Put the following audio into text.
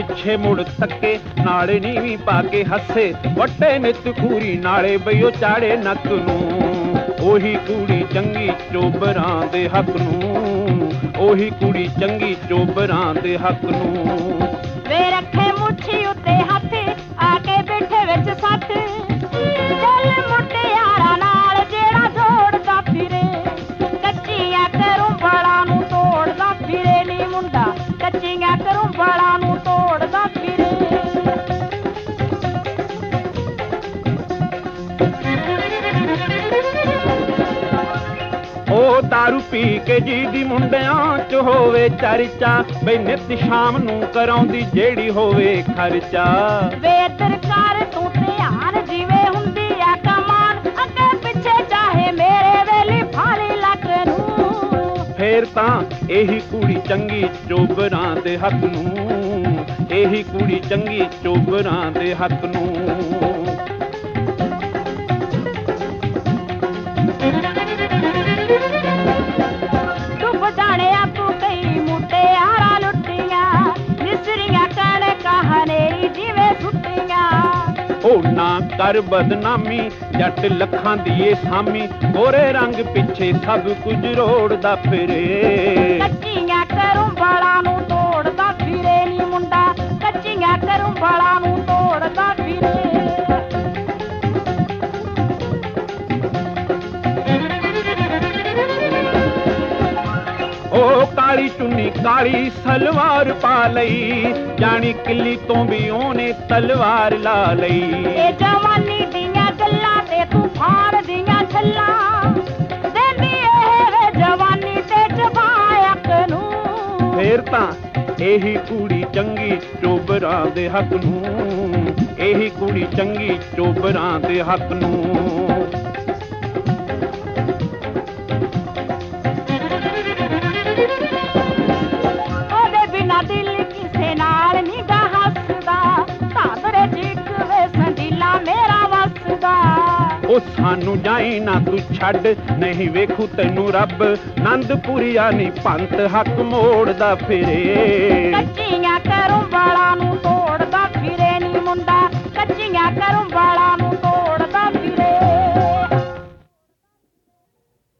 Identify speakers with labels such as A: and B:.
A: ਪਿੱਛੇ ਮੁੜ ਤੱਕੇ, ਨਾਲੇ ਨੀਵੀਂ ਪਾ ਕੇ ਹੱਸੇ, ਵੱਟੇ ਨਿੱਤ ਖੂਰੀ ਨਾਲੇ ਬਈਓ ਚਾੜੇ ਨੱਕ ਨੂੰ। ਉਹੀ ਕੁੜੀ ਚੰਗੀ ਚੋਬਰਾਂ ਦੇ ਹੱਕ ਨੂੰ, ਉਹੀ ਕੁੜੀ ਚੰਗੀ ਚੋਬਰਾਂ ਦੇ ਹੱਕ ਨੂੰ।
B: ਵੇ ਰੱਖੇ ਮੁੱਛੀ ਉੱਤੇ ਹੱਥ, ਆ ਕੇ ਬੈਠੇ ਵਿੱਚ ਸੱਤ, ਚੱਲ ਮੁਟਿਆਰਾਂ ਨਾਲ ਜਿਹੜਾ ਦੌੜਦਾ ਫਿਰੇ, ਕੱਚੀਆਂ ਕਰੂੰਬਲਾਂ ਨੂੰ ਤੋੜਦਾ ਫਿਰੇ ਨੀ ਮੁੰਡਾ, ਕੱਚੀਆਂ ਕਰੂੰਬਲਾਂ ਨੂੰ ਤੋੜਦਾ ਫਿਰੇ।
A: ਉਹ ਦਾਰੂ ਪੀ ਕੇ ਜੀ ਦੀ ਮੁੰਡਿਆਂ ਚ ਹੋਵੇ ਚਰਚਾ, ਬਈ ਨਿੱਤ ਸ਼ਾਮ ਨੂੰ ਕਰਾਉਂਦੀ ਜਿਹੜੀ ਹੋਵੇ ਖਰਚਾ।
B: ਵੇ ਤਰਕਾਰ ਤੂੰ ਧਿਆਨ ਜਿਵੇਂ ਹੁੰਦੀ ਆ ਕਮਾਨ, ਅੱਗੇ ਪਿੱਛੇ ਚਾਹੇ ਮੇਰੇ ਵੇਲੀ ਫਾਲੀ ਲੱਕ ਨੂੰ।
A: ਫੇਰ ਤਾਂ ਇਹੀ ਕੁੜੀ ਚੰਗੀ ਚੋਬਰਾਂ ਦੇ ਹੱਕ ਨੂੰ, ਇਹੀ ਕੁੜੀ ਚੰਗੀ ਚੋਬਰਾਂ ਦੇ ਹੱਕ ਨੂੰ।
B: ਡੁੱਬ ਜਾਣਿਆ ਤੂੰ ਕਈ ਮੁਟਿਆਰਾਂ ਲੁੱਟੀਆਂ, ਨਿਸਰੀਆਂ ਕਣਕਾਂ ਹਨੇਰੀ ਜਿਵੇਂ ਸੁੱਟੀਆਂ।
A: ਉਹ ਨਾ ਕਰ ਬਦਨਾਮੀ, ਜੱਟ ਲੱਖਾਂ ਦੀ ਏ ਸਾਮੀ, ਗੋਰੇ ਰੰਗ ਪਿੱਛੇ ਸਭ ਕੁਝ ਰੋੜਦਾ ਫਿਰੇ।
B: ਕੱਚੀਆਂ ਕਰੂੰਬਲਾਂ ਨੂੰ ਤੋੜਦਾ ਫਿਰੇ ਨੀ ਮੁੰਡਾ, ਕੱਚੀਆਂ ਕਰੂੰਬਲਾਂ ਨੂੰ ਤੋੜਦਾ ਫਿਰੇ।
A: ਉਹ ਕਾਲੀ ਚੁੰਨੀ ਕਾਲੀ ਸਲਵਾਰ ਪਾ ਲਈ, ਜਾਣੀ ਕਿੱਲੀ ਤੋਂ ਵੀ ਉਹਨੇ ਤਲਵਾਰ ਲਾ ਲਈ।
B: ਇਹ ਜਵਾਨੀ ਦੀਆਂ ਗੱਲਾਂ ਤੇ ਤੂਫਾਨ ਦੀਆਂ ਛੱਲਾਂ, ਦੇਂਦੀ ਇਹ ਵੇ ਜਵਾਨੀ ਤੇ ਜਵਾਇਕ ਨੂੰ।
A: ਫੇਰ ਤਾਂ ਇਹੀ ਕੁੜੀ ਚੰਗੀ ਚੋਬਰਾਂ ਦੇ ਹੱਕ ਨੂੰ, ਇਹੀ ਕੁੜੀ ਚੰਗੀ ਚੋਬਰਾਂ ਦੇ ਹੱਕ ਨੂੰ।
B: ਉਹਦੇ ਬਿਨਾ ਦਿਲ ਕਿਸੇ ਨਾਲ ਨੀ ਗਾ ਹੱਸਦਾ, ਧਾਦਰੇ ਜਿੱਕ ਵੇ ਸੰਦੀਲਾ ਮੇਰਾ ਵਸਦਾ।
A: ਉਹ ਸਾਨੂੰ ਜਾਈ ਨਾ ਤੂੰ ਛੱਡ, ਨਹੀਂ ਵੇਖੂ ਤੈਨੂੰ ਰੱਬ, ਨੰਦਪੁਰੀਆ ਨੀ ਪੰਤ ਹੱਕ ਮੋੜਦਾ ਫਿਰੇ।
B: ਕੱਚੀਆਂ ਕਰੂੰਬਲਾਂ ਨੂੰ ਤੋੜਦਾ ਫਿਰੇ ਨੀ ਮੁੰਡਾ, ਕੱਚੀਆਂ ਕਰੂੰਬਲਾਂ ਨੂੰ